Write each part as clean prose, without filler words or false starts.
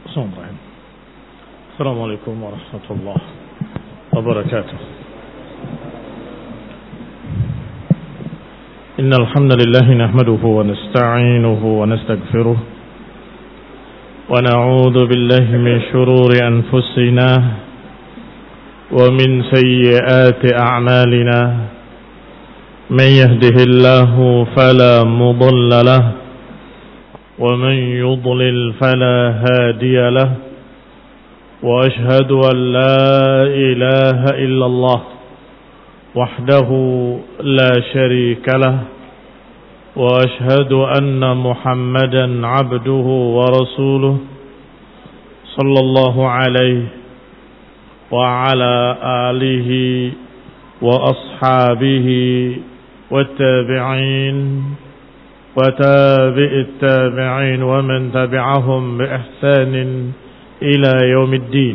السلام عليكم ورحمة الله وبركاته. إن الحمد لله نحمده ونستعينه ونستغفره ونعوذ بالله من شرور أنفسنا ومن سيئات أعمالنا. من يهده الله فلا مضل له ومن يضلل فلا هادي له. وأشهد أن لا إله إلا الله وحده لا شريك له. وأشهد أن محمدا عبده ورسوله صلى الله عليه وعلى آله وأصحابه والتابعين وتابع التابعين ومن تبعهم بإحسان إلى يوم الدين.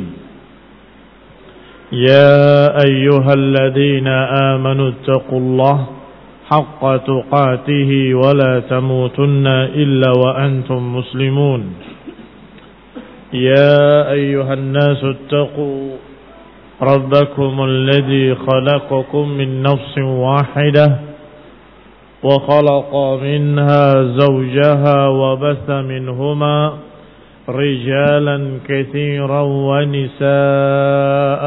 يا أيها الذين آمنوا اتقوا الله حق تقاته ولا تموتن إلا وأنتم مسلمون. يا أيها الناس اتقوا ربكم الذي خلقكم من نفس واحدة وخلق منها زوجها وبث منهما رجالا كثيرا ونساء.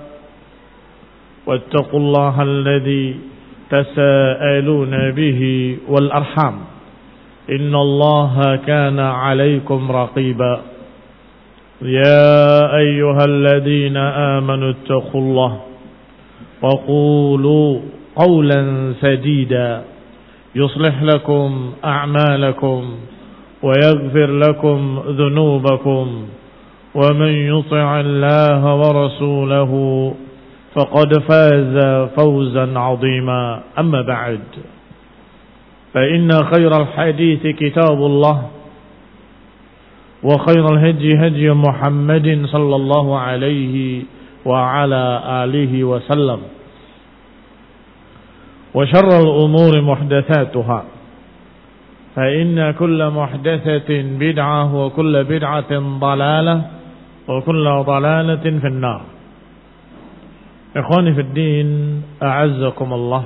واتقوا الله الذي تساءلون به والأرحام إن الله كان عليكم رقيبا. يا أيها الذين آمنوا اتقوا الله وقولوا قولا سديدا يصلح لكم أعمالكم ويغفر لكم ذنوبكم ومن يطع الله ورسوله فقد فاز فوزا عظيما. أما بعد فإن خير الحديث كتاب الله وخير الهدي هدي محمد صلى الله عليه وعلى آله وسلم وشر الأمور محدثاتها فإن كل محدثة بدعة وكل بدعة ضلالة وكل ضلالة في النار. إخواني في الدين أعزكم الله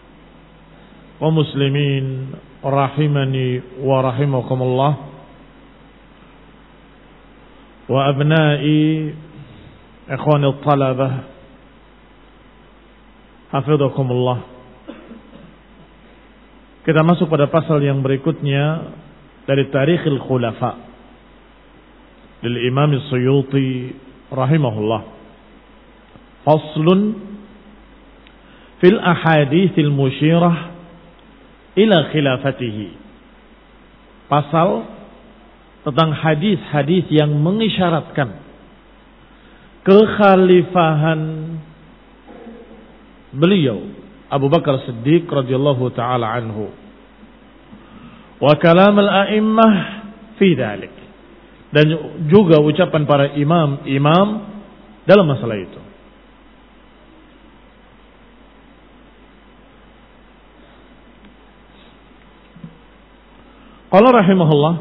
ومسلمين رحمني ورحمكم الله وأبنائي إخواني الطلبة حفظكم الله. Kita masuk pada pasal yang berikutnya dari Tarikhul Khulafa lil Imam As-Suyuti rahimahullah. Faslun fil ahaditsil musyirah ila khilafatihi. Pasal tentang hadis-hadis yang mengisyaratkan kekhalifahan beliau Abu Bakar Siddiq radhiyallahu taala anhu wa kalam al-a'immah fi dzalik, dan juga ucapan para imam dalam masalah itu. Qala rahimahullah,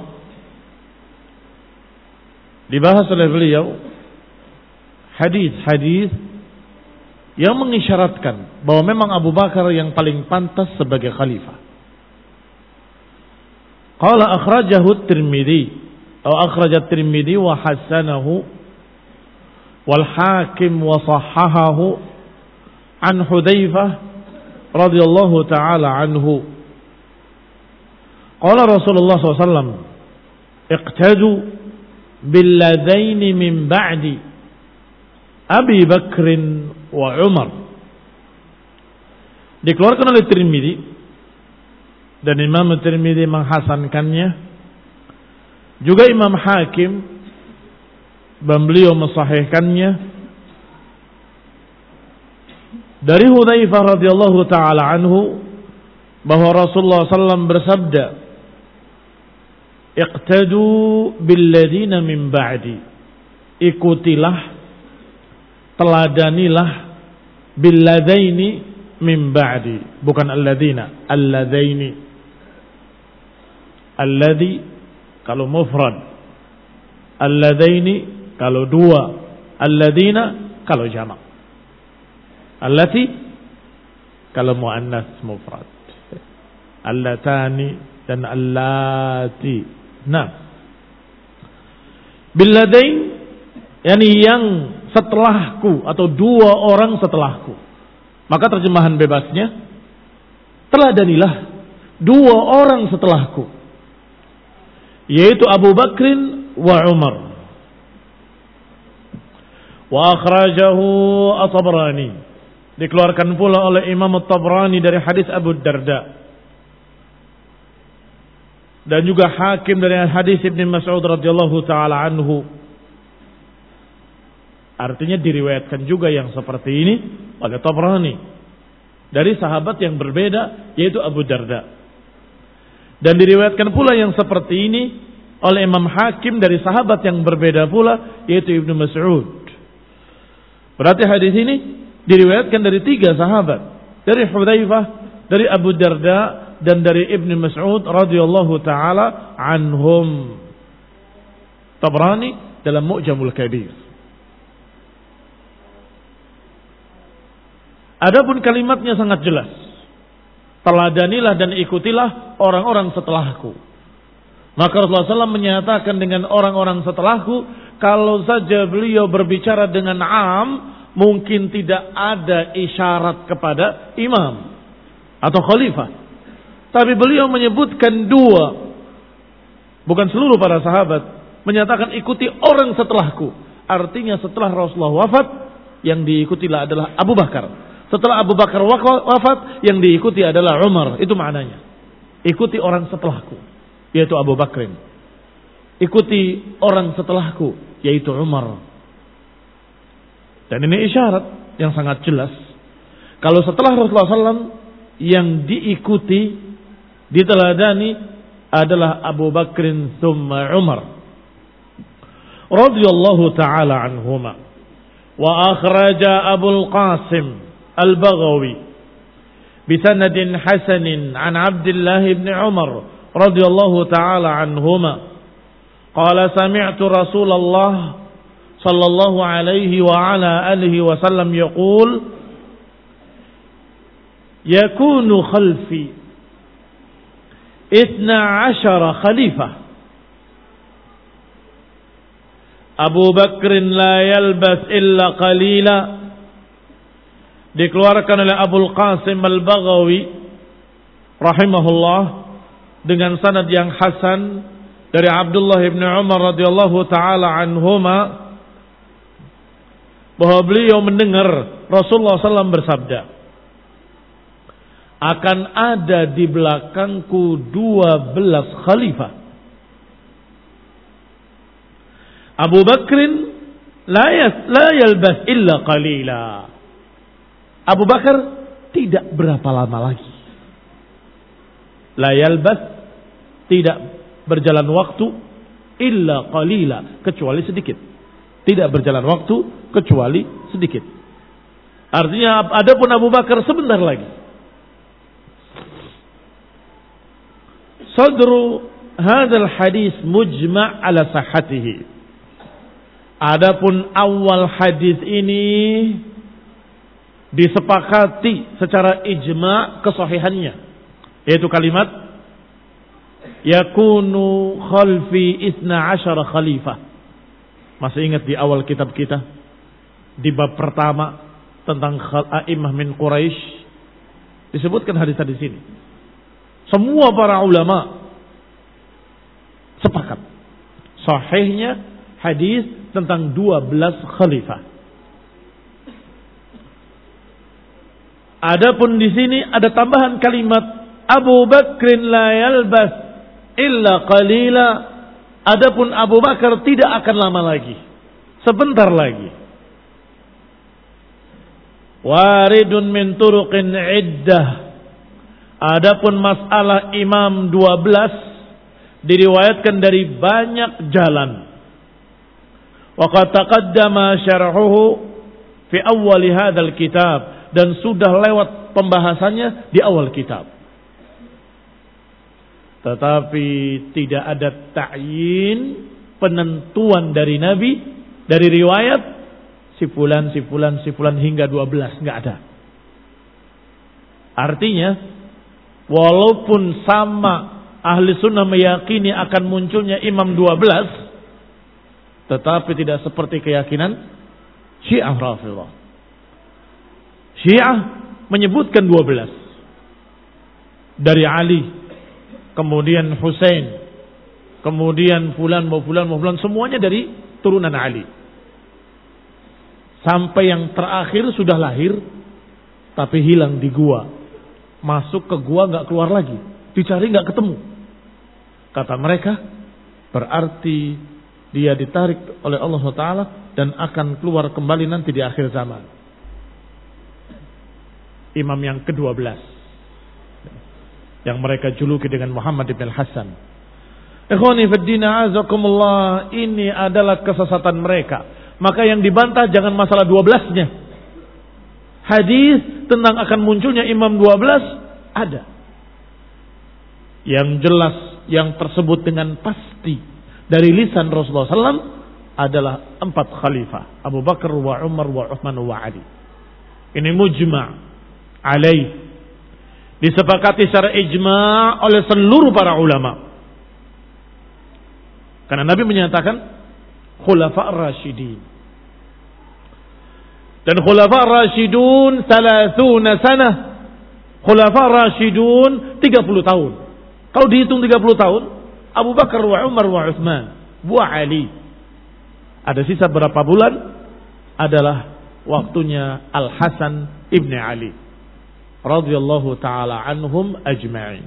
dibahas oleh beliau hadis-hadis yang mengisyaratkan bahwa memang Abu Bakar yang paling pantas sebagai khalifah. Qala akhrajahu at-Tirmidzi atau akhrajat at-Tirmidzi wa hasanahu wal Hakim wa sahhahahu an Hudzaifah radhiyallahu taala anhu. Qala Rasulullah sallallahu alaihi wasallam iqtadu bil ladaini min ba'di Abi Bakrin wa Umar. Dikeluarkan oleh Tirmidzi dan Imam Tirmidzi menghasankannya, juga Imam Hakim dan beliau mensahihkannya dari Hudzaifah radhiyallahu taala anhu bahwa Rasulullah sallallahu bersabda, iqtadu bil ladina min ba'di, ikutilah, teladanilah billadaini min ba'di, bukan alladzina, alladaini. Alladzi kalau mufrad Alladaini kalau dua, alladina kalau jamak. Allati kalau muannas mufrad. Allatani dan allati. Nah, billadain yakni yang setelahku atau dua orang setelahku. Maka terjemahan bebasnya, teladanilah dua orang setelahku, yaitu Abu Bakrin wa Umar. Wa akhrajahu At-Tabrani, dikeluarkan pula oleh Imam At-Tabrani dari hadis Abu Darda, dan juga Hakim dari hadis Ibnu Mas'ud radhiyallahu taala anhu. Artinya diriwayatkan juga yang seperti ini oleh Tabrani dari sahabat yang berbeda, yaitu Abu Darda. Dan diriwayatkan pula yang seperti ini oleh Imam Hakim dari sahabat yang berbeda pula, yaitu Ibnu Mas'ud. Berarti hadis ini diriwayatkan dari tiga sahabat, dari Hudzaifah, dari Abu Darda, dan dari Ibnu Mas'ud radhiyallahu taala anhum. Tabrani dalam Mu'jamul Kabir. Adapun kalimatnya sangat jelas. Teladanilah dan ikutilah orang-orang setelahku. Maka Rasulullah SAW menyatakan dengan orang-orang setelahku, kalau saja beliau berbicara dengan am, mungkin tidak ada isyarat kepada imam atau khalifah. Tapi beliau menyebutkan dua, bukan seluruh para sahabat, menyatakan ikuti orang setelahku. Artinya setelah Rasulullah wafat, yang diikutilah adalah Abu Bakar. Setelah Abu Bakar wafat, yang diikuti adalah Umar. Itu maknanya. Ikuti orang setelahku, yaitu Abu Bakrin. Ikuti orang setelahku, yaitu Umar. Dan ini isyarat yang sangat jelas. Kalau setelah Rasulullah SAW, yang diikuti, diteladani adalah Abu Bakrin thumma Umar radhiyallahu ta'ala anhuma. Wa akhraja Abul Qasim Al-Baghawi bisanadin hasanin an Abdullah ibn Umar radhiyallahu ta'ala anhuma qala sami'tu Rasulullah sallallahu alaihi wa ala alihi wa sallam yaqul yakunu khalfi 12 khalifah Abu Bakrin la yalbas illa qalila. Dikeluarkan oleh Abul Qasim Al-Baghawi rahimahullah dengan sanad yang hasan dari Abdullah ibn Umar radhiyallahu taala anhuma, bahwa beliau mendengar Rasulullah SAW bersabda, akan ada di belakangku 12 khalifah. Abu Bakrin la yalbas illa qalila. Abu Bakar tidak berapa lama lagi. La yalbas, tidak berjalan waktu, illa qalila, kecuali sedikit. Tidak berjalan waktu kecuali sedikit. Artinya adapun Abu Bakar sebentar lagi. Sadru hadzal hadis mujma' ala sahhatihi. Adapun awal hadis ini disepakati secara ijma' kesahihannya, yaitu kalimat yakunu khalfi 12 khalifah. Masih ingat di awal kitab kita, di bab pertama tentang a'immah min Quraisy, disebutkan hadis-hadis ini. Semua para ulama sepakat sahihnya hadis tentang 12 khalifah. Adapun di sini ada tambahan kalimat Abu Bakrin la yalbas illa qalila. Adapun Abu Bakar tidak akan lama lagi, sebentar lagi. Waridun min turuqin iddah. Adapun masalah imam 12 diriwayatkan dari banyak jalan. Wa qad taqaddama syarhuhu fi awwal hadzal kitab, dan sudah lewat pembahasannya di awal kitab. Tetapi tidak ada ta'yin penentuan dari Nabi, dari riwayat si fulan hingga 12, enggak ada. Artinya walaupun sama ahli sunnah meyakini akan munculnya imam 12, tetapi tidak seperti keyakinan Syiah Rafidhah. Syiah menyebutkan 12. Dari Ali, kemudian Husain, kemudian fulan, semuanya dari turunan Ali. Sampai yang terakhir sudah lahir, tapi hilang di gua. Masuk ke gua gak keluar lagi. Dicari gak ketemu. Kata mereka, berarti dia ditarik oleh Allah SWT dan akan keluar kembali nanti di akhir zaman. Imam yang ke-12 yang mereka juluki dengan Muhammad ibn Hasan. Ikhwani fiddin a'azakumullah, ini adalah kesesatan mereka. Maka yang dibantah jangan masalah 12-nya. Hadis tentang akan munculnya imam 12 ada. Yang jelas, yang tersebut dengan pasti dari lisan Rasulullah SAW adalah 4 khalifah, Abu Bakar wa Umar wa Uthman wa Ali. Ini mujma' alaih, disepakati secara ijma' oleh seluruh para ulama. Karena Nabi menyatakan khulafa' ar-rasyidin. Dan khulafa' ar-rasyidun 30 sanah. Khulafa' ar-rasyidun 30 tahun. Kalau dihitung 30 tahun, Abu Bakar wa Umar wa Uthman wa Ali. Ada sisa berapa bulan? Adalah waktunya Al-Hasan ibn Ali radhiyallahu taala anhum ajma'in.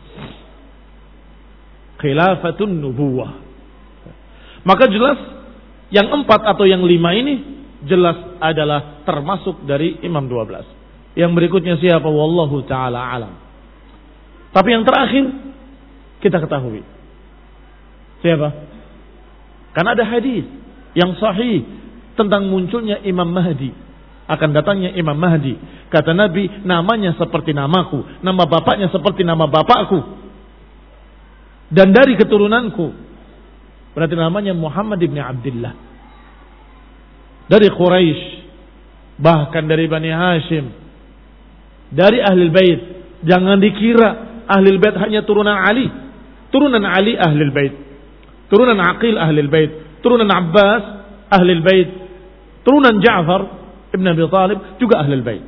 Khilafatun nubuwah. Maka jelas yang 4 atau yang 5 ini jelas adalah termasuk dari imam 12. Yang berikutnya siapa? Wallahu taala alam. Tapi yang terakhir kita ketahui siapa? Karena ada hadis yang sahih tentang munculnya Imam Mahdi, akan datangnya Imam Mahdi. Kata Nabi, namanya seperti namaku, nama bapaknya seperti nama bapakku, dan dari keturunanku. Berarti namanya Muhammad ibn Abdullah, dari Quraisy, bahkan dari Bani Hashim, dari Ahlul Bait. Jangan dikira Ahlul Bait hanya turunan Ali. Turunan Ali Ahlul Bait, turunan Aqil Ahlul Bait, turunan Abbas Ahlul Bait, turunan Ja'far ibn Abi Talib juga Ahlul Bait.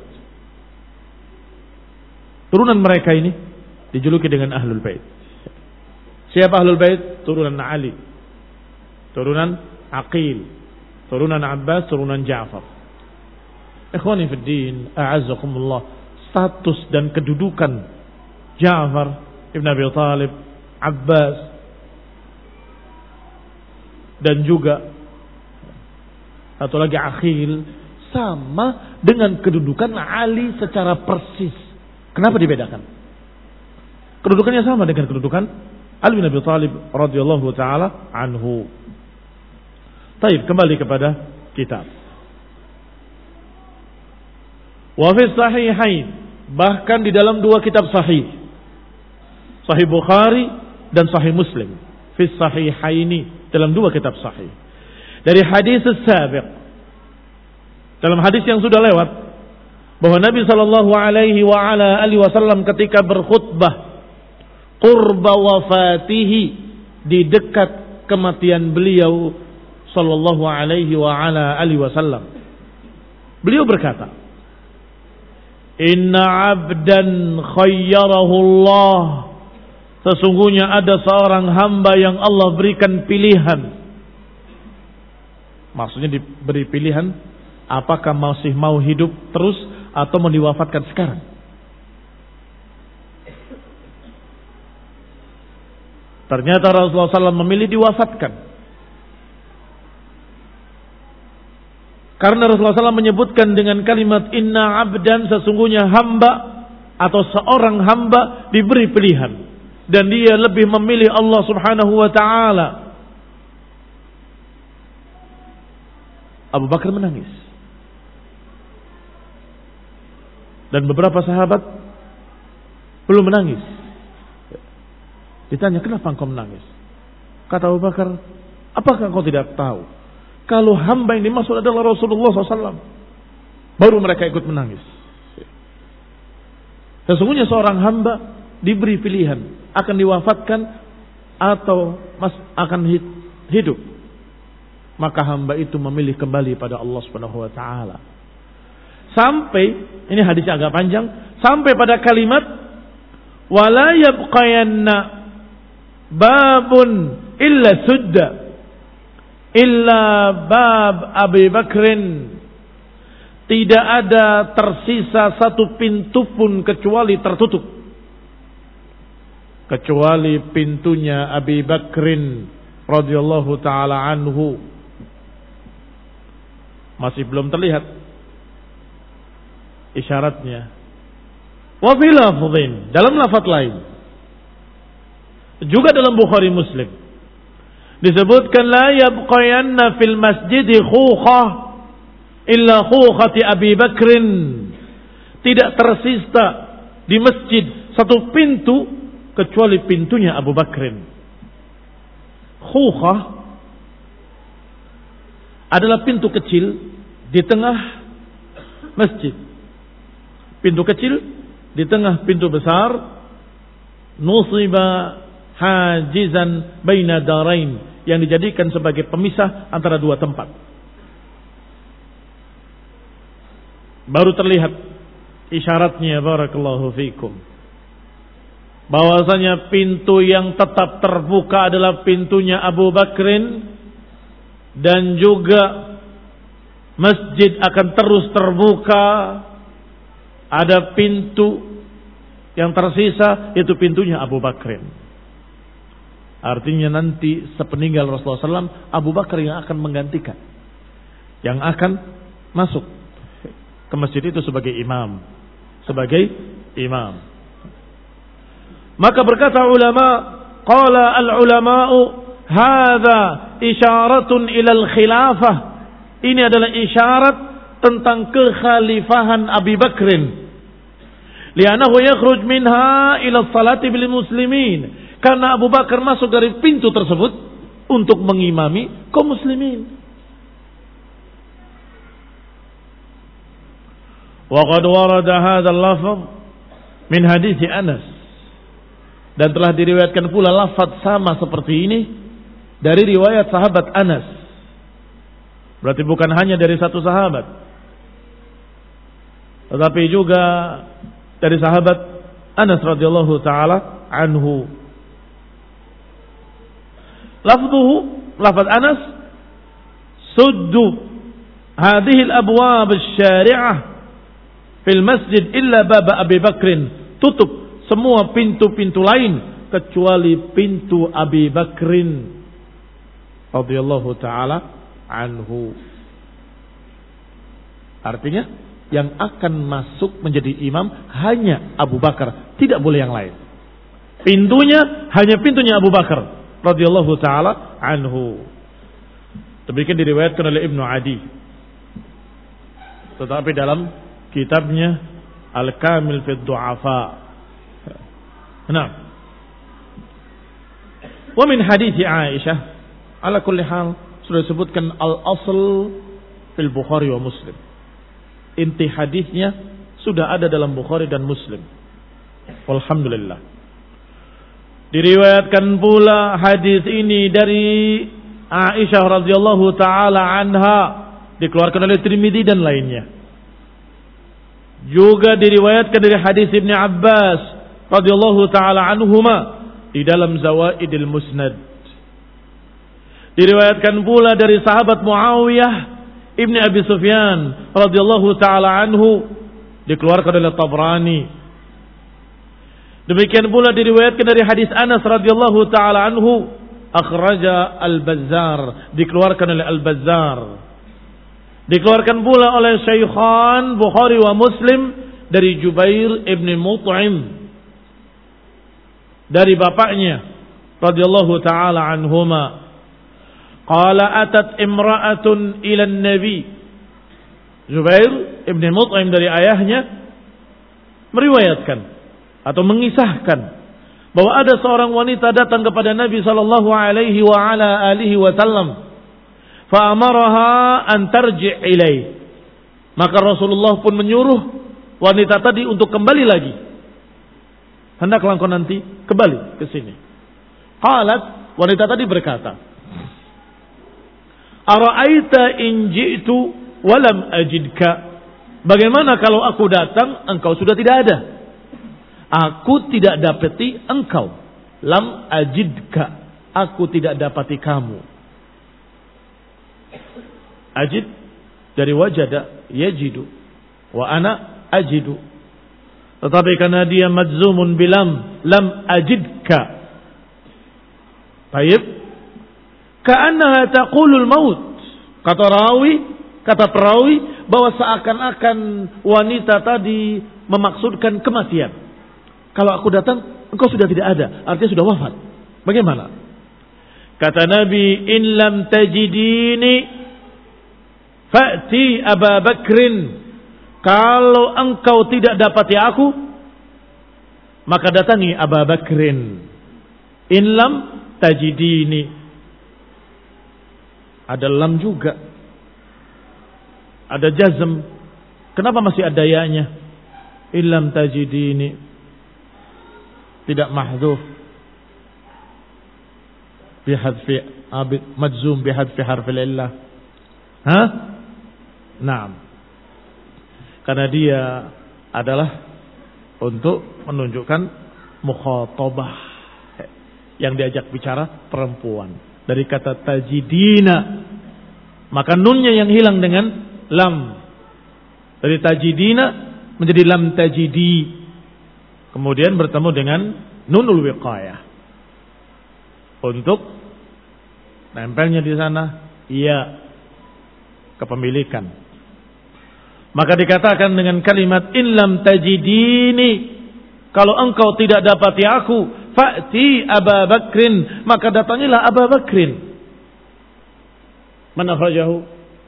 Turunan mereka ini dijuluki dengan Ahlul Bait. Siapa Ahlul Bait? Turunan Ali, turunan Aqil, turunan Abbas, turunan Ja'far. Ikhwani fid din, a'azzakumullah, status dan kedudukan Ja'far ibn Abi Talib, Abbas, dan juga satu lagi Aqil, sama dengan kedudukan Ali secara persis. Kenapa dibedakan? Kedudukannya sama dengan kedudukan Ali bin Abi Thalib radhiyallahu taala anhu. Baik, kembali kepada kitab. Wa fi sahihain, bahkan di dalam 2 kitab sahih, Sahih Bukhari dan Sahih Muslim. Fi sahihaini, dalam 2 kitab sahih. Dari hadis as-sabiq, dalam hadis yang sudah lewat, bahwa Nabi sallallahu alaihi wa ala alihi wasallam ketika berkhutbah qurba wafatihi, di dekat kematian beliau sallallahu alaihi wa ala alihi wasallam, beliau berkata, "Inna 'abdan khayyarahu Allah." Sesungguhnya ada seorang hamba yang Allah berikan pilihan. Maksudnya diberi pilihan, apakah masih mau hidup terus atau mau diwafatkan sekarang. Ternyata Rasulullah SAW memilih diwafatkan. Karena Rasulullah SAW menyebutkan dengan kalimat inna abdan, sesungguhnya hamba atau seorang hamba diberi pilihan. Dan dia lebih memilih Allah Subhanahu wa ta'ala. Abu Bakar menangis. Dan beberapa sahabat belum menangis. Ditanya, kenapa engkau menangis? Kata Abu Bakar, Apakah kau tidak tahu kalau hamba yang dimaksud adalah Rasulullah SAW? Baru mereka ikut menangis. Sesungguhnya seorang hamba diberi pilihan, akan diwafatkan atau akan hidup. Maka hamba itu memilih kembali pada Allah Subhanahu wa taala. Sampai, ini hadisnya agak panjang, sampai pada kalimat wala yabqayanna babun illa sudda illa bab Abi Bakrin. Tidak ada tersisa satu pintu pun kecuali tertutup, kecuali pintunya Abi Bakrin radhiyallahu taala anhu. Masih belum terlihat isyaratnya. Wa fi lafdhin, dalam lafaz lain juga dalam Bukhari Muslim disebutkan la yabqayanna fil masjidi khukhah illa khukhati Abi Bakrin. Tidak tersisa di masjid satu pintu kecuali pintunya Abu Bakrin. Khukhah adalah pintu kecil di tengah masjid. Pintu kecil di tengah pintu besar. Nusiba hajizan baina darain, yang dijadikan sebagai pemisah antara dua tempat. Baru terlihat isyaratnya, barakallahu fikum, bahwasanya pintu yang tetap terbuka adalah pintunya Abu Bakrin, dan juga masjid akan terus terbuka. Ada pintu yang tersisa, yaitu pintunya Abu Bakrin. Artinya nanti sepeninggal Rasulullah SAW, Abu Bakar yang akan menggantikan, yang akan masuk ke masjid itu sebagai imam. Maka berkata ulama, qala al-ulama'u hadza isyaratun ilal khilafah. Ini adalah isyarat tentang kekhalifahan Abi Bakrin. Li'annahu yakhruj minha ila salati bil muslimin. Karena Abu Bakar masuk dari pintu tersebut untuk mengimami kaum muslimin. Wa qad warada hadzal lafz min hadits Anas. Dan telah diriwayatkan pula lafaz sama seperti ini dari riwayat sahabat Anas. Berarti bukan hanya dari satu sahabat, tetapi juga dari sahabat Anas radhiyallahu taala anhu. Lafzuhu, lafaz Anas, suddu hadhihi al-abwab asy-syari'ah fil masjid illa bab Abi Bakrin. Tutup semua pintu-pintu lain kecuali pintu Abi Bakrin radhiyallahu taala anhu. Artinya yang akan masuk menjadi imam hanya Abu Bakar, tidak boleh yang lain. Pintunya hanya pintunya Abu Bakar radhiyallahu taala anhu. Demikian diriwayatkan oleh Ibnu Adi. Tetapi dalam kitabnya Al-Kamil fi Du'afa. Nah. Wa min hadits Aisyah, ala kulli hal sudah disebutkan al-asl fil Bukhari wa Muslim. Inti hadisnya sudah ada dalam Bukhari dan Muslim. Alhamdulillah. Diriwayatkan pula hadis ini dari Aisyah radhiyallahu taala anha, dikeluarkan oleh Tirmidzi dan lainnya. Juga diriwayatkan dari hadis Ibnu Abbas radhiyallahu taala anhuma di dalam Zawaidil Musnad. Diriwayatkan pula dari sahabat Muawiyah Ibn Abi Sufyan radhiyallahu taala anhu, dikeluarkan oleh Tabrani. Demikian pula diriwayatkan dari hadis Anas radhiyallahu taala anhu, akhraja Al-Bazzar, dikeluarkan oleh Al-Bazzar. Dikeluarkan pula oleh Syaikhan Bukhari wa Muslim dari Jubair ibn Mut'im, dari bapaknya radhiyallahu taala anhuma, qala atat imra'atun ila an-nabi. Jubair ibn Mut'im dari ayahnya meriwayatkan atau mengisahkan bahwa ada seorang wanita datang kepada Nabi sallallahu alaihi wa ala alihi wasallam, fa amaraha an tarji' ilai. Maka Rasulullah pun menyuruh wanita tadi untuk kembali lagi. Hendaklah engkau nanti kembali ke sini. Qalat, wanita tadi berkata, ara'aita in ji'tu wa lam ajidka. Bagaimana kalau aku datang engkau sudah tidak ada? Aku tidak dapati engkau. Lam ajidka. Aku tidak dapati kamu. Ajid dari wajada yajidu wa ana ajidu. Tetapi karena dia majzumun bilam lam ajidka. Baik. Ka'annaha taqulul maut. Kata perawi bahwa seakan-akan wanita tadi memaksudkan kematian. Kalau aku datang engkau sudah tidak ada, artinya sudah wafat. Bagaimana? Kata Nabi, in lam tajidini fa'ti Abu Bakrin. Kalau engkau tidak dapati aku, maka datangi Abu Bakrin. In lam tajidini. Ada lam juga. Ada jazm. Kenapa masih ada ya-nya? In lam tajidini. Tidak mahdhuf. Bihadfi majzum bihadfi harfil illah. Hah? Naam. Karena dia adalah untuk menunjukkan mukhatabah, yang diajak bicara perempuan. Dari kata tajidina, maka nunnya yang hilang dengan lam. Dari tajidina menjadi lam tajidi. Kemudian bertemu dengan nunul wiqayah. Untuk nempelnya di sana iya kepemilikan. Maka dikatakan dengan kalimat in lam tajidini, kalau engkau tidak dapati aku, fa'ti Abu Bakrin, maka datangilah Abu Bakrin. Man akhrajahu?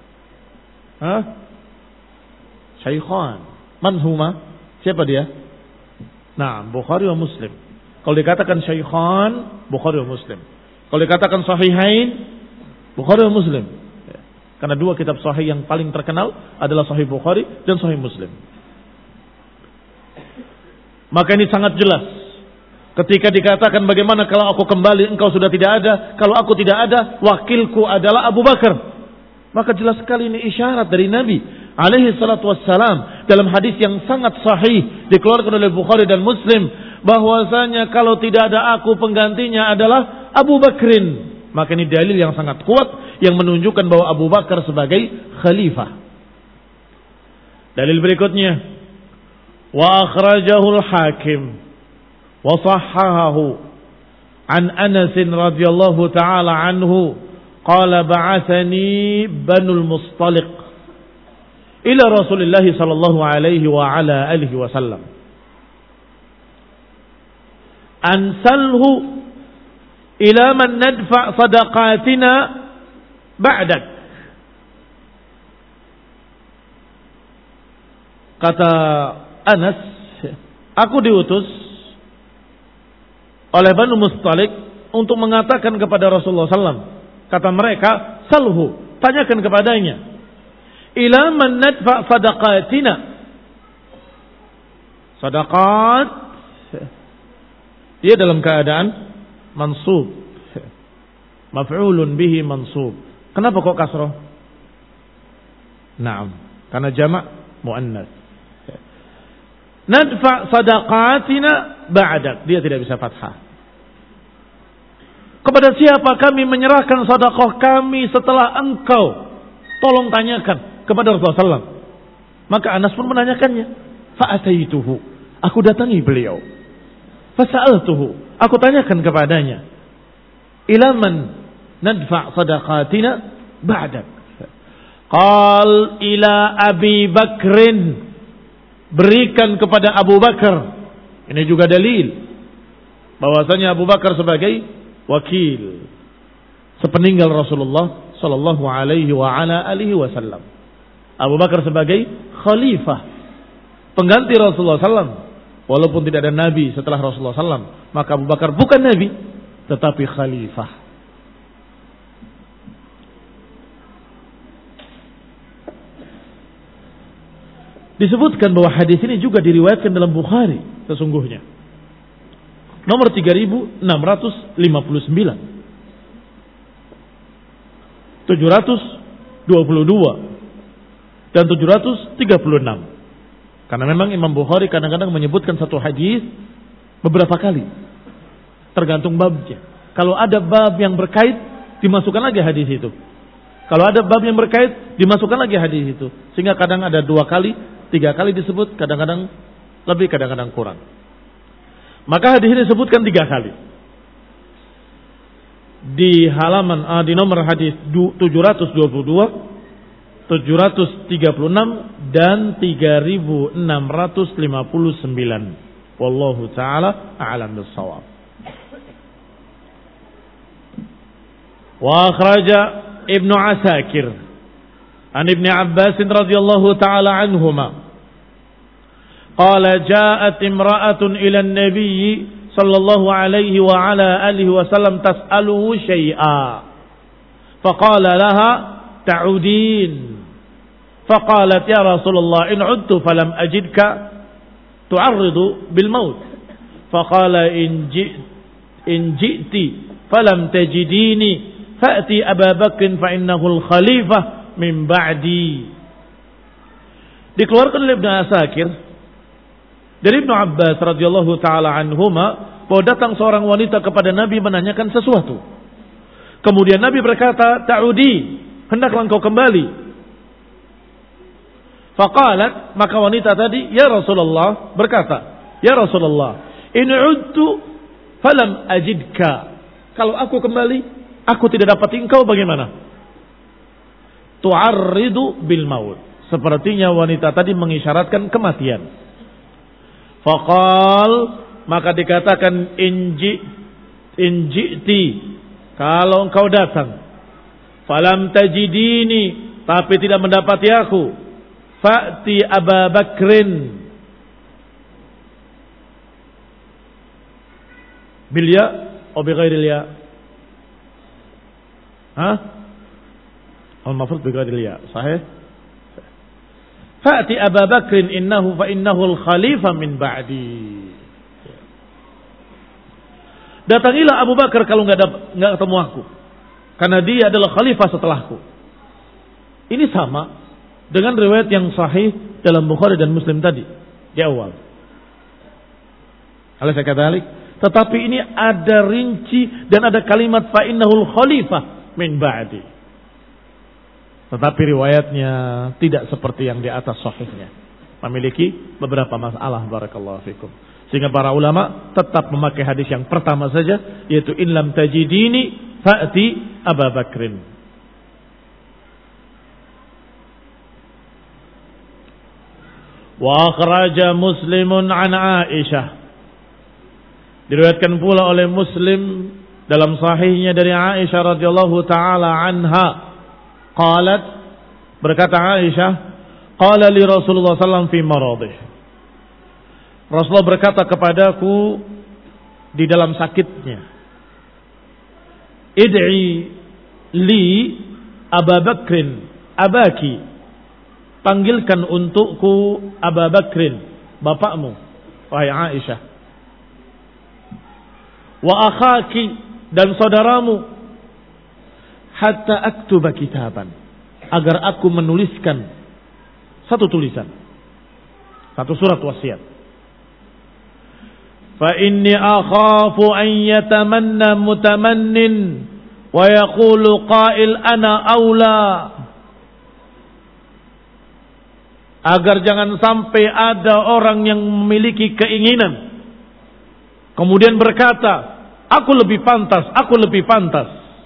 Syaikhan. Man huma? Siapa dia? Nah, Bukhari wa Muslim. Kalau dikatakan Syaikhan, Bukhari wa Muslim. Kalau dikatakan Sahihain, Bukhari wa Muslim. Karena dua kitab sahih yang paling terkenal adalah Sahih Bukhari dan Sahih Muslim. Maka ini sangat jelas. Ketika dikatakan bagaimana kalau aku kembali engkau sudah tidak ada. Kalau aku tidak ada, wakilku adalah Abu Bakar. Maka jelas sekali ini isyarat dari Nabi alaihi salatu wassalam. Dalam hadis yang sangat sahih dikeluarkan oleh Bukhari dan Muslim. Bahwasanya kalau tidak ada aku, penggantinya adalah Abu Bakrin. Maka ini dalil yang sangat kuat yang menunjukkan bahwa Abu Bakar sebagai khalifah. Dalil berikutnya, wa akhrajahu al-Hakim wa sahhahahu an Anas radhiyallahu taala anhu qala ba'athani Banul Mustaliq ila Rasulillah sallallahu alaihi wa ala alihi wasallam ansalhu ila man nadfa sadaqatina ba'dak. Kata Anas, aku diutus oleh Banu Mustaliq untuk mengatakan kepada Rasulullah SAW. Kata mereka, salhu, tanyakan kepadanya. Ila man nadfa sadaqatina. Sadaqat, dia dalam keadaan mansub. Maf'ulun bihi mansub. Kenapa kok kasroh? Naam, karena jamak muannas. Nadfa sadaqatina ba'dak. Dia tidak bisa fathah. Kepada siapa kami menyerahkan sedekah kami setelah engkau? Tolong tanyakan kepada Rasulullah SAW. Maka Anas pun menanyakannya. Fa'ataituhu. Aku datangi beliau. Fasa'altuhu. Aku tanyakan kepadanya. Ila man nadfa sadaqatina ba'dak. Qal ila Abi Bakrin. Berikan kepada Abu Bakar. Ini juga dalil bahwasanya Abu Bakar sebagai wakil sepeninggal Rasulullah sallallahu alaihi wa ala alihi wasallam. Abu Bakar sebagai khalifah, pengganti Rasulullah sallam. Walaupun tidak ada nabi setelah Rasulullah SAW, maka Abu Bakar bukan nabi, tetapi khalifah. Disebutkan bahwa hadis ini juga diriwayatkan dalam Bukhari sesungguhnya. Nomor 3659, 722 dan 736. Karena memang Imam Bukhari kadang-kadang menyebutkan satu hadis beberapa kali, tergantung babnya. Kalau ada bab yang berkait, dimasukkan lagi hadis itu. Kalau ada bab yang berkait, dimasukkan lagi hadis itu. Sehingga kadang ada 2 kali, 3 kali disebut, kadang-kadang lebih, kadang-kadang kurang. Maka hadis ini disebutkan 3 kali. Di halaman, di nomor hadis 722, 736 dan 3659. Wallahu taala a'lam bis-shawab. Wa akhraja Ibnu Asakir an Ibnu Abbas radhiyallahu taala anhuma qala ja'at imra'atun ila an-nabiy sallallahu alaihi wa ala alihi wa sallam tas'aluhu syai'a faqala laha ta'udin faqalat ya Rasulullah in 'udtu falam ajidka tu'arridu bil maut faqala in ji'ti falam tajidini fa'ti Abu Bakr fa innahu al-khalifah min ba'di. Dikeluarkan oleh Ibnu Asakir dari Ibnu Abbas radhiyallahu taala anhuma bahwa datang seorang wanita kepada Nabi menanyakan sesuatu. Kemudian Nabi berkata, "Ta'udi, hendaklah engkau kembali." Faqalat, maka wanita tadi, "Ya Rasulullah," berkata, "Ya Rasulullah, in 'udtu falam ajidka." Kalau aku kembali, aku tidak dapat engkau, bagaimana? Tu'arridu bil maut. Sepertinya wanita tadi mengisyaratkan kematian. Faqal, maka dikatakan inji'ti, kalau engkau datang, falam tajidini, tapi tidak mendapati aku, fa'ti Abu Bakrin bil ya atau bi ghairil ya? Al-mafrud bi ghairil ya, sahih? Fa'ti Abu Bakrin fa innahu al-khalifah min ba'di. Datangilah Abu Bakar kalau enggak ketemu aku, karena dia adalah khalifah setelahku. Ini sama dengan riwayat yang sahih dalam Bukhari dan Muslim tadi di awal. Alaysa kadzalik? Tetapi ini ada rinci dan ada kalimat fa innahul khalifah min ba'di. Tetapi riwayatnya tidak seperti yang di atas sahihnya. Memiliki beberapa masalah, barakallahu fikum. Sehingga para ulama tetap memakai hadis yang pertama saja, yaitu in lam tajidini fa'ti Abu Bakrin. Wa akhraja Muslimun an Aisyah. Diriwayatkan pula oleh Muslim dalam sahihnya dari Aisyah radhiyallahu taala anha. Qalat, berkata Aisyah, qala li Rasulullah sallallahu alaihi wasallam fi maradih. Rasulullah berkata kepadaku di dalam sakitnya, id'i li Abu Bakrin abaki, panggilkan untukku Abu Bakrin, bapakmu, wahai Aisyah, wa akhaki, dan saudaramu, hatta aktuba kitaban, agar aku menuliskan satu tulisan, satu surat wasiat. Fa inni akhafu an yatamanna mutamannin wa yaqulu qail ana aula. Agar jangan sampai ada orang yang memiliki keinginan kemudian berkata, aku lebih pantas, aku lebih pantas.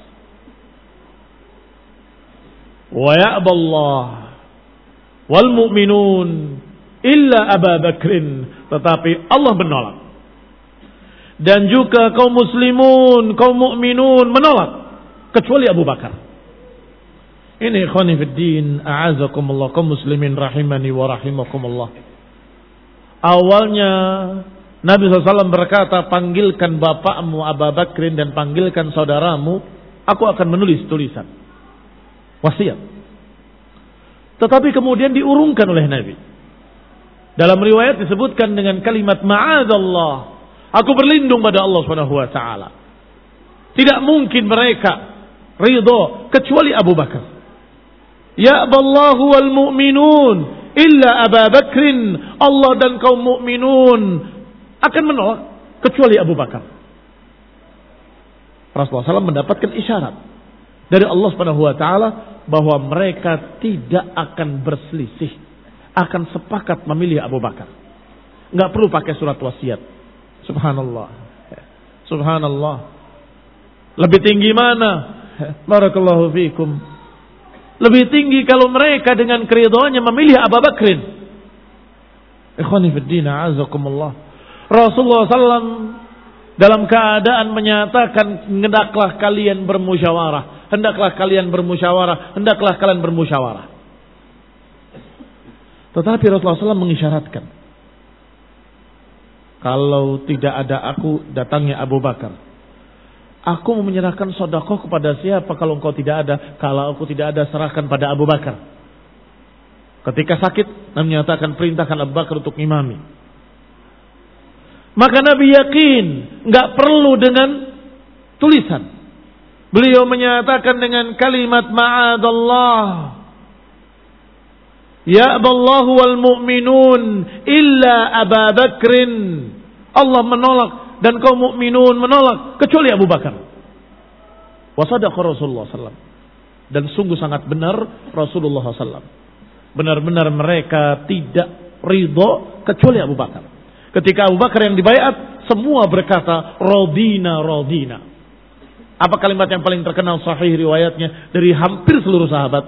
Wa ya'ballah wal mu'minun illa Abu Bakrin, tetapi Allah menolak. Dan juga kaum muslimun, kaum mukminun menolak kecuali Abu Bakar. Ini ikhwani fid din, a'azakumullah, kaum muslimin rahimani wa rahimakumullah. Awalnya Nabi SAW berkata, panggilkan bapakmu Abu Bakrin dan panggilkan saudaramu, aku akan menulis tulisan wasiat. Tetapi kemudian diurungkan oleh Nabi. Dalam riwayat disebutkan dengan kalimat ma'adzallah, aku berlindung pada Allah SWT. Tidak mungkin mereka ridho kecuali Abu Bakar. Ya'ballahu wal mu'minun illa Abu Bakrin. Allah dan kaum mukminun akan menolak kecuali Abu Bakar. Rasulullah SAW mendapatkan isyarat dari Allah SWT bahwa mereka tidak akan berselisih, akan sepakat memilih Abu Bakar. Enggak perlu pakai surat wasiat. Subhanallah. Subhanallah. Lebih tinggi mana? Barakallahu fiikum. Lebih tinggi kalau mereka dengan keridhaannya memilih Abu Bakrin. Ikhwani fid din, a'azakumullah. Rasulullah SAW dalam keadaan menyatakan, hendaklah kalian bermusyawarah, hendaklah kalian bermusyawarah, hendaklah kalian bermusyawarah. Tetapi Rasulullah SAW mengisyaratkan, kalau tidak ada aku, datangnya Abu Bakar. Aku mau menyerahkan sedekah kepada siapa kalau engkau tidak ada? Kalau aku tidak ada, serahkan pada Abu Bakar. Ketika sakit, Nabi menyatakan, perintahkan Abu Bakar untuk imami. Maka Nabi yakin, enggak perlu dengan tulisan. Beliau menyatakan dengan kalimat ma'adallah. Ya'ballahu wal mu'minun illa Abu Bakrin. Allah menolak dan kaum mukminun menolak kecuali Abu Bakar. Wa sadaqa Rasulullah SAW. Dan sungguh sangat benar Rasulullah SAW. Benar-benar mereka tidak ridho kecuali Abu Bakar. Ketika Abu Bakar yang dibaiat, semua berkata radina radina. Apa kalimat yang paling terkenal sahih riwayatnya dari hampir seluruh sahabat?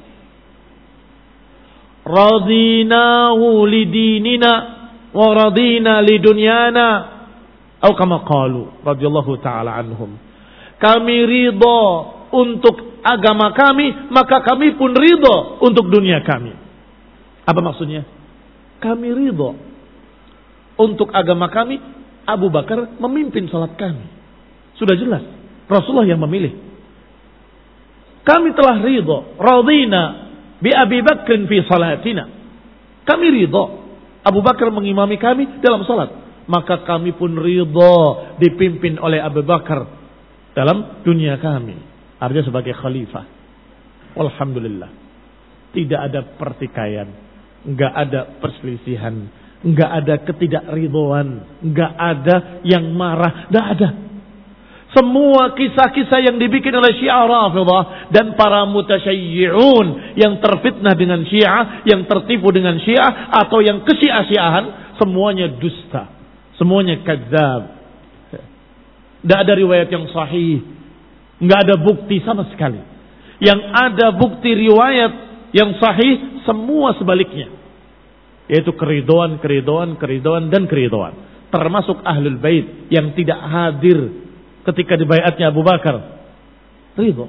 Radinahu lidinina wa radina lidunyana, atau kama qalu radhiyallahu taala anhum. Kami ridha untuk agama kami, maka kami pun ridha untuk dunia kami. Apa maksudnya? Kami ridha untuk agama kami, Abu Bakar memimpin salat kami. Sudah jelas, Rasulullah yang memilih. Kami telah ridha, radina bi Abi Bakrin fi salatina. Kami ridha Abu Bakar mengimami kami dalam salat, maka kami pun ridha dipimpin oleh Abu Bakar dalam dunia kami. Artinya sebagai khalifah. Alhamdulillah. Tidak ada pertikaian, enggak ada perselisihan, enggak ada ketidakridhoan, enggak ada yang marah, enggak ada. Semua kisah-kisah yang dibikin oleh Syiah Rafidhah dan para mutasyayyi'un yang terfitnah dengan Syiah, yang tertipu dengan Syiah atau yang kesia-siahan, semuanya dusta, semuanya kadzab. Enggak ada riwayat yang sahih, enggak ada bukti sama sekali. Yang ada bukti riwayat yang sahih semua sebaliknya, yaitu keridhaan, dan keridhaan. Termasuk Ahlul Bait yang tidak hadir ketika dibaiatnya Abu Bakar, ridha.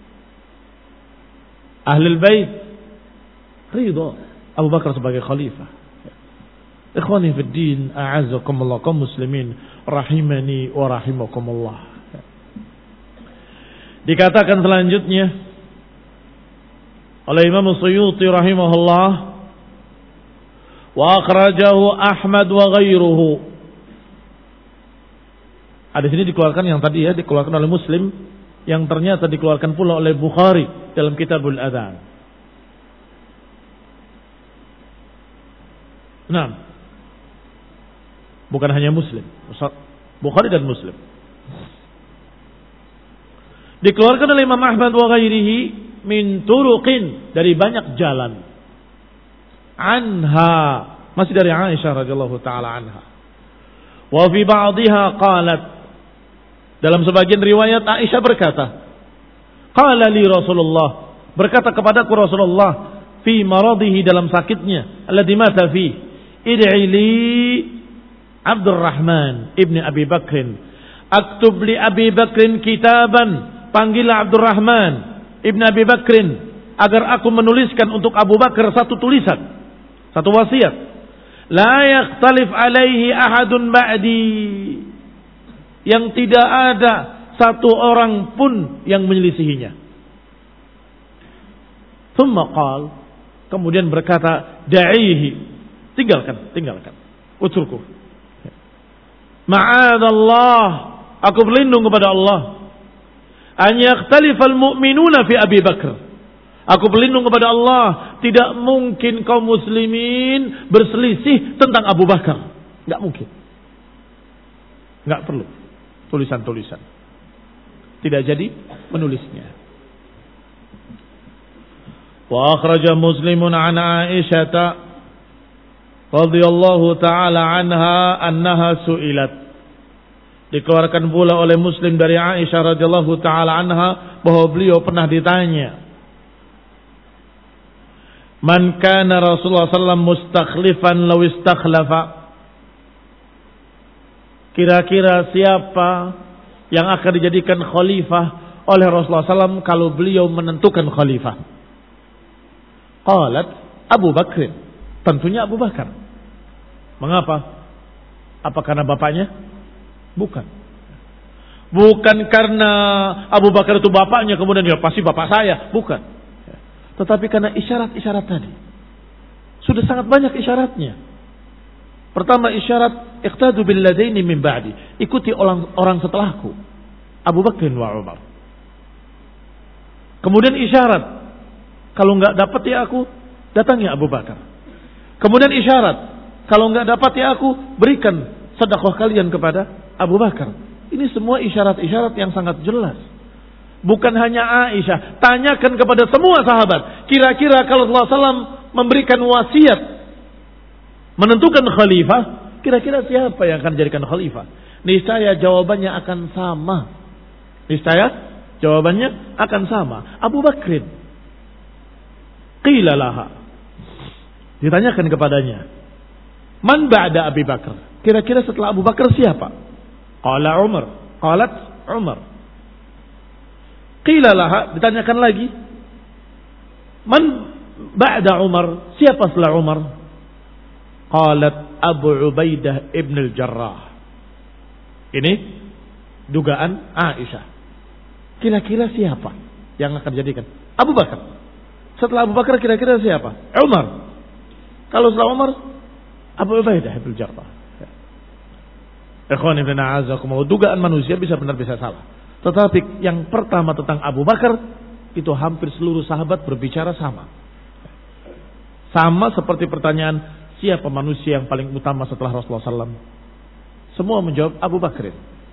Ahlul Bait ridha Abu Bakar sebagai khalifah. Ikhwani fid din, a'azzakumullah, kaum muslimin rahimani wa rahimakumullah. Dikatakan selanjutnya oleh Imam Suyuti rahimahullah, wa akhrajahu Ahmad wa ghairuhu. Hadis ini dikeluarkan yang tadi ya, dikeluarkan oleh Muslim, yang ternyata dikeluarkan pula oleh Bukhari dalam Kitabul Adzan. Nah, bukan hanya Muslim, Bukhari dan Muslim. Dikeluarkan oleh Imam Ahmad wa ghairihi min turuqin, dari banyak jalan. Anha, masih dari Aisyah radhiyallahu taala anha. Wa fi ba'dihha qalat, dalam sebagian riwayat Aisyah berkata, qala li Rasulullah, berkata kepadaku Rasulullah, fi maradihi, dalam sakitnya, alladhi mata fi, id'i li Abdurrahman ibn Abi Bakrin, aktub li Abi Bakrin kitaban, panggillah Abdurrahman ibn Abi Bakrin agar aku menuliskan untuk Abu Bakar satu tulisan, satu wasiat. la yakhtalif alaihi ahadun ba'di, yang tidak ada satu orang pun yang menyelisihinya. Thumma qal, kemudian berkata, da'ihi, tinggalkan, utruku. Ma'adallah, aku berlindung kepada Allah, an yakhtalifal mu'minuna fi Abi Bakr. Aku berlindung kepada Allah, tidak mungkin kaum muslimin berselisih tentang Abu Bakar. Enggak mungkin. Enggak perlu tulisan-tulisan. Tidak jadi menulisnya. Wa akhraja Muslimun an Aisyah radhiyallahu taala anha annaha su'ilat. Dikeluarkan pula oleh Muslim dari Aisyah radhiyallahu taala anha bahwa beliau pernah ditanya, man kana Rasulullah sallallahu mustakhlifan law istakhlafa, kira-kira siapa yang akan dijadikan khalifah oleh Rasulullah SAW kalau beliau menentukan khalifah? Qalat Abu Bakr, tentunya Abu Bakar. Mengapa? Apa karena bapaknya? Bukan karena Abu Bakar itu bapaknya kemudian ya pasti bapak saya, bukan. Tetapi karena isyarat-isyarat tadi. Sudah sangat banyak isyaratnya. Pertama isyarat, iqtadu bil ladaini min ba'di, ikuti orang setelahku, Abu Bakr wa Umar. Kemudian isyarat, kalau enggak dapat ya aku, datangi Abu Bakar. Kemudian isyarat, kalau enggak dapat ya aku, berikan sedekah kalian kepada Abu Bakar. Ini semua isyarat-isyarat yang sangat jelas. Bukan hanya Aisyah, tanyakan kepada semua sahabat. Kira-kira kalau Rasulullah SAW memberikan wasiat menentukan khalifah, kira-kira siapa yang akan dijadikan khalifah? Niscaya jawabannya akan sama. Abu Bakrin. Qila laha, ditanyakan kepadanya, man ba'da Abi Bakar? Kira-kira setelah Abu Bakar siapa? Qala Umar. Qalat Umar. Qila laha, ditanyakan lagi, man ba'da Umar? Siapa setelah Umar? Qalat Abu Ubaidah ibn al-Jarrah. Ini dugaan Aisyah. Kira-kira siapa yang akan dijadikan? Abu Bakar. Setelah Abu Bakar kira-kira siapa? Umar. Kalau setelah Umar, Abu Ubaidah ibn al-Jarrah. Ikhwan ibn a'azakumullah, dugaan manusia bisa benar bisa salah. Tetapi yang pertama tentang Abu Bakar, itu hampir seluruh sahabat berbicara sama. Sama seperti pertanyaan, siapa manusia yang paling utama setelah Rasulullah SAW? Semua menjawab Abu Bakr.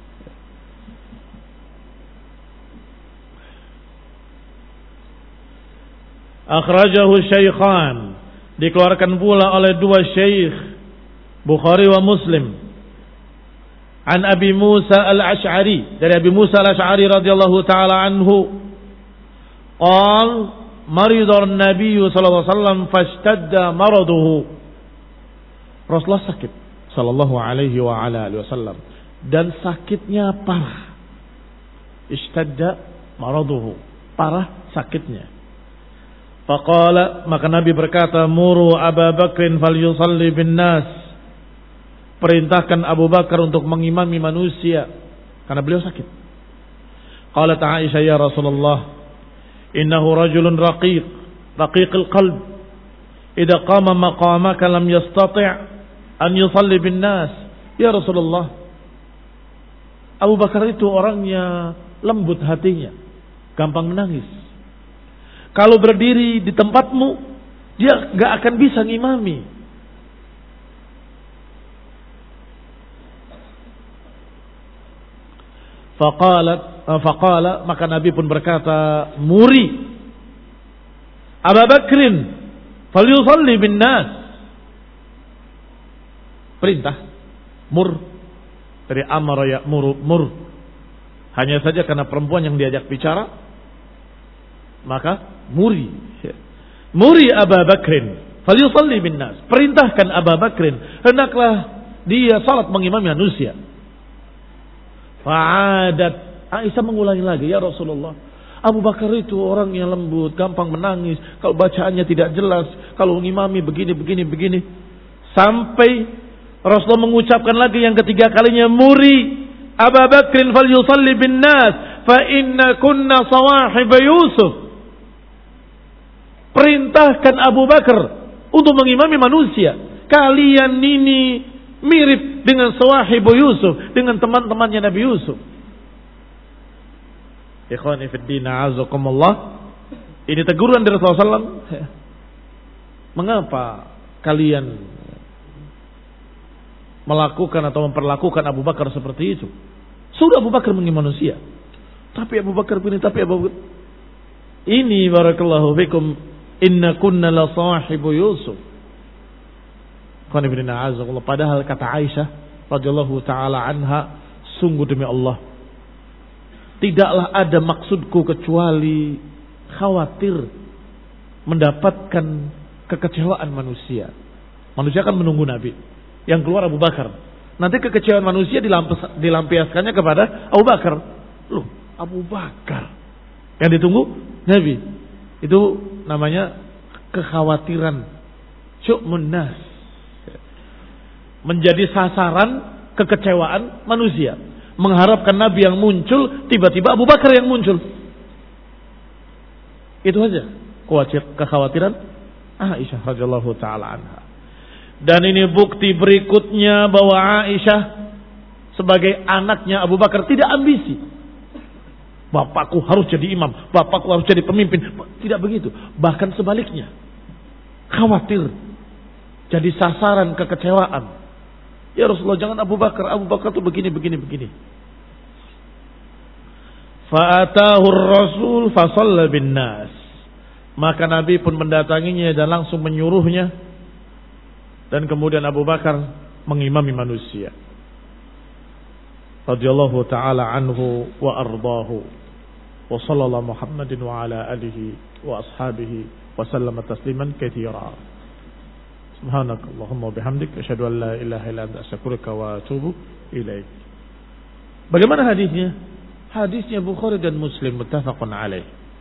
Akhrajahu Syaikhan, dikeluarkan pula oleh dua syekh, Bukhari wa Muslim. An Abi Musa al-Ash'ari, dari Abi Musa al-Ash'ari radhiyallahu taala anhu, qal maridar Nabi sallallahu alaihi wasallam fashtadda maraduhu. Rasulullah sakit sallallahu alaihi wa ala alihi wasallam dan sakitnya parah. Ishtadda maraduhu, parah sakitnya. Faqala, maka Nabi berkata, muru Abu Bakrin falyusalli bin nas, perintahkan Abu Bakar untuk mengimami manusia karena beliau sakit. Qalat Aisyah, ya Rasulullah, innahu rajulun raqiqul qalb, idza qama maqamaka lam yastati' an yusalli bin nas. Ya Rasulullah, Abu Bakar itu orangnya lembut hatinya, gampang menangis. Kalau berdiri di tempatmu, dia enggak akan bisa ngimami. Faqala, maka Nabi pun berkata, muri Abu Bakrin falyusalli bin nas. Perintah, mur, dari amara ya'muru, mur. Hanya saja karena perempuan yang diajak bicara, maka muri Abu Bakrin falyusalli bin nas. Perintahkan Abu Bakrin, hendaklah dia salat mengimami manusia. Fa'adat, Aisyah mengulangi lagi, ya Rasulullah, Abu Bakar itu orang yang lembut, gampang menangis, kalau bacaannya tidak jelas, kalau ngimami begini. Sampai Rasulullah mengucapkan lagi yang ketiga kalinya, muri Abu Bakrin falyusalli bin nas fa inna kunna sawahib Yusuf. Perintahkan Abu Bakar untuk mengimami manusia. Kalian ini mirip dengan sawahib Yusuf, dengan teman-temannya Nabi Yusuf. Ikhwani fid din, a'azakumullah. Ini teguran dari Rasulullah SAW. Mengapa kalian melakukan atau memperlakukan Abu Bakar seperti itu? Sudah Abu Bakar mengimami manusia, tapi Abu Bakar begini, tapi Abu Bakar ini, barakallahu fikum, inna kunna la sahibu Yusuf. Padahal kata Aisyah radhiyallahu taala anha, sungguh demi Allah, tidaklah ada maksudku kecuali khawatir mendapatkan kekecewaan manusia. Manusia akan menunggu Nabi. Yang keluar Abu Bakar. Nanti kekecewaan manusia dilampiaskannya kepada Abu Bakar. Loh, Abu Bakar yang ditunggu Nabi. Itu namanya kekhawatiran syu'mun nas, menjadi sasaran kekecewaan manusia, mengharapkan Nabi yang muncul, tiba-tiba Abu Bakar yang muncul. Itu aja kekhawatiran Aisyah radhiyallahu taala anha. Dan ini bukti berikutnya bahwa Aisyah sebagai anaknya Abu Bakar tidak ambisi. Bapakku harus jadi imam, bapakku harus jadi pemimpin. Tidak begitu. Bahkan sebaliknya. Khawatir. Jadi sasaran kekecewaan. Ya Rasulullah, jangan Abu Bakar. Abu Bakar tuh begini. Fa'atahu Rasul fasalla bin nas. Maka Nabi pun mendatanginya dan langsung menyuruhnya. Dan kemudian Abu Bakar mengimami manusia. Radhiyallahu ta'ala anhu wa ardahu. Wa sallallahu Muhammadin wa ala alihi wa ashabihi wa sallama tasliman katsira. Subhanakallahumma wa bihamdik asyhadu an la ilaha illa anta astaghfiruka wa atubu ilaik. Bagaimana hadisnya? Hadisnya Bukhari dan Muslim muttafaqun alaih.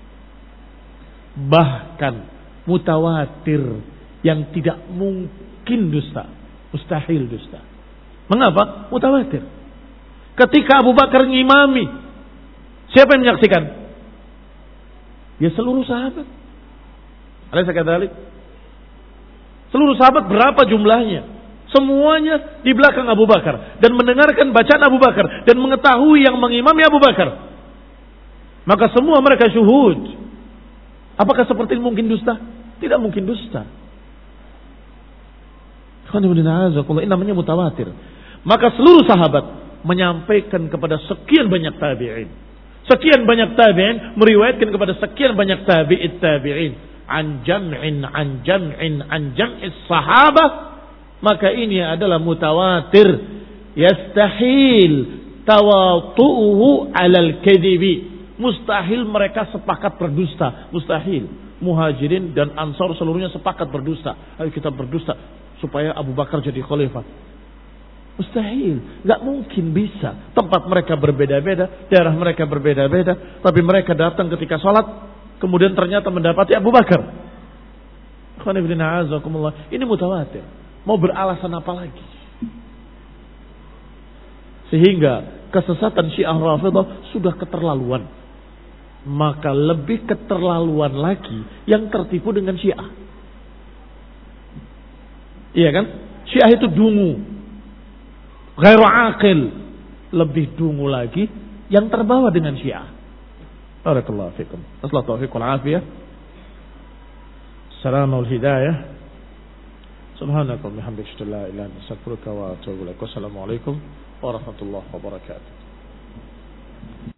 Bahkan mutawatir yang tidak mungkin dusta, mustahil dusta. Mengapa? Mutawatir. Ketika Abu Bakar ngimami, siapa yang menyaksikan? Ya seluruh sahabat. Alaysa kadzalik? Seluruh sahabat berapa jumlahnya? Semuanya di belakang Abu Bakar dan mendengarkan bacaan Abu Bakar dan mengetahui yang mengimami Abu Bakar. Maka semua mereka syuhud. Apakah seperti mungkin dusta? Tidak mungkin dusta. Ini namanya mutawatir. Maka seluruh sahabat menyampaikan kepada sekian banyak tabi'in. Sekian banyak tabi'in meriwayatkan kepada sekian banyak tabi'in. An jam'is sahabah. Maka ini adalah mutawatir. Yastahil tawatu'uhu alal kadhibi. Mustahil mereka sepakat berdusta. Mustahil. Muhajirin dan Ansar seluruhnya sepakat berdusta. Ayo kita berdusta supaya Abu Bakar jadi khalifah. Mustahil. Gak mungkin bisa. Tempat mereka berbeda-beda. Daerah mereka berbeda-beda. Tapi mereka datang ketika sholat. Kemudian ternyata mendapati Abu Bakar. Ini mutawatir. Mau beralasan apa lagi? Sehingga kesesatan Syiah Rafidah sudah keterlaluan. Maka lebih keterlaluan lagi yang tertipu dengan Syiah. Iya kan? Syiah itu dungu, ghairu aqil. Lebih dungu lagi yang terbawa dengan Syiah. Barakallahu fikum. Assalamualaikum warahmatullahi wabarakatuh. Salamul hidayah. Subhanakallahumma wa bihamdika, la ilaha illa anta astaghfiruka wa atubu ilaik. Wassalamualaikum warahmatullahi wabarakatuh.